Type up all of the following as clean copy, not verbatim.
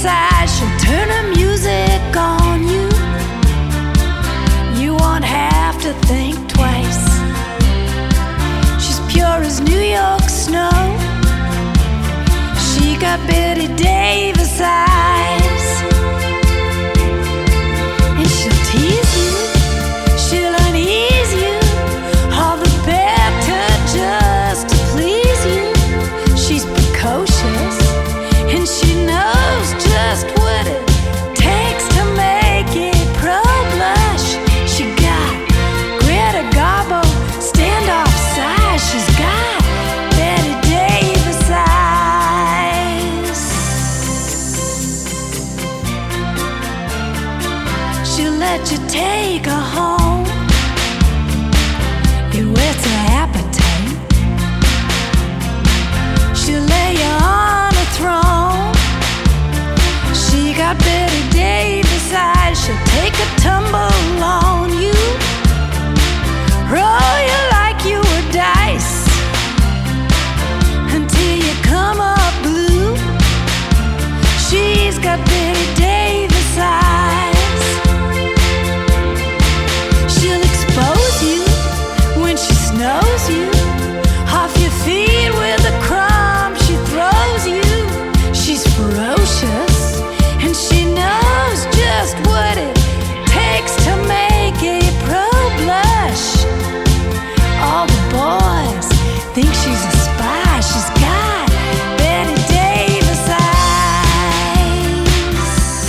side, she'll turn her music on you. You won't have to think twice. She's pure as New York snow. She got Betty Davis eyes. And she'll tease you, she'll unease you, all the better just to please you. She's precocious, and she knows just what it takes to make it pro-blush. She got Greta Garbo standoff size. She's got Betty Davis eyes. She'll let you take her home. It whets her appetite. She'll lay you on a throne. She got Betty Davis eyes. She'll take a tumble on you, roll you like you were dice, until you come up blue. She's got Betty Davis eyes. She'll expose you when she snows you, off your feet with a crumb she throws you. She's ferocious, and she knows just what it takes to make a pro blush. All the boys think she's a spy. She's got Betty Davis eyes.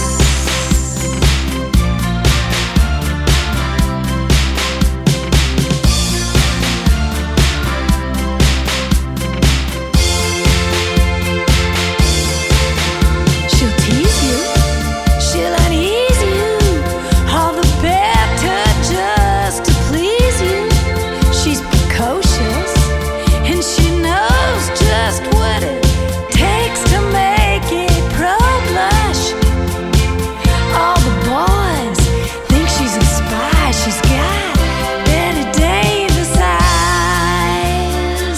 She'll tease you, she'll unease you, all the better just to please you. She's precocious, and she knows just what it takes to make it pro-blush. All the boys think she's a spy. She's got Betty Davis eyes.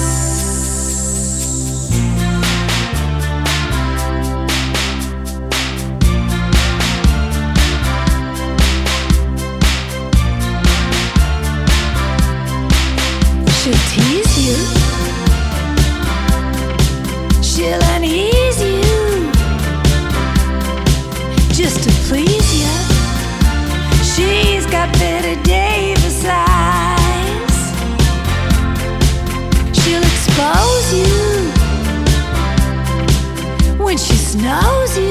She'll tease you, she'll unease you, just to please you. She's got Betty Davis eyes. She'll expose you when she snows you.